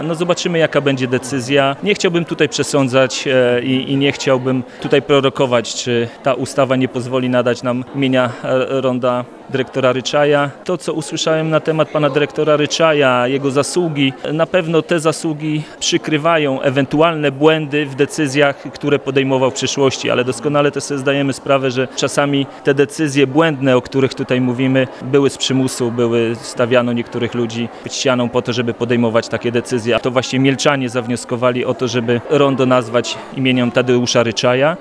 No zobaczymy, jaka będzie decyzja. Nie chciałbym tutaj przesądzać i nie chciałbym tutaj prorokować, czy ta ustawa nie pozwoli nadać nam imienia ronda dyrektora Ryczaja. To, co usłyszałem na temat pana dyrektora Ryczaja, jego zasługi, na pewno te zasługi przykrywają ewentualne błędy w decyzjach, które podejmował w przyszłości, ale doskonale też sobie zdajemy sprawę, że czasami te decyzje błędne, o których tutaj mówimy, były z przymusu, stawiano niektórych ludzi pod ścianą po to, żeby podejmować takie decyzje. A to właśnie Mielczanie zawnioskowali o to, żeby rondo nazwać imieniem Tadeusza Ryczaja.